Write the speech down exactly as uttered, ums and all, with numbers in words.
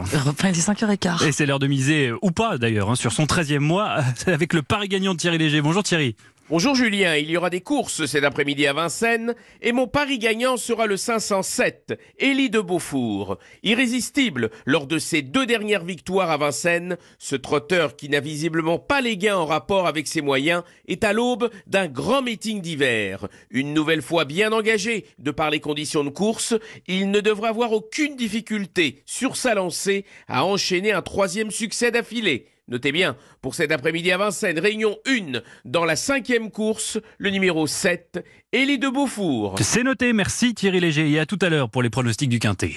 Enfin, il est cinq heures quinze. Et c'est l'heure de miser, ou pas d'ailleurs, hein, sur son treizième mois, avec le pari gagnant de Thierry Léger. Bonjour Thierry. Bonjour Julien, il y aura des courses cet après-midi à Vincennes et mon pari gagnant sera le cinq cent sept, Élie de Beaufour. Irrésistible lors de ses deux dernières victoires à Vincennes, ce trotteur qui n'a visiblement pas les gains en rapport avec ses moyens est à l'aube d'un grand meeting d'hiver. Une nouvelle fois bien engagé de par les conditions de course, il ne devra avoir aucune difficulté sur sa lancée à enchaîner un troisième succès d'affilée. Notez bien, pour cet après-midi à Vincennes, réunion un, dans la cinquième course, le numéro sept, Élie de Beaufour. C'est noté, merci Thierry Léger et à tout à l'heure pour les pronostics du Quintet.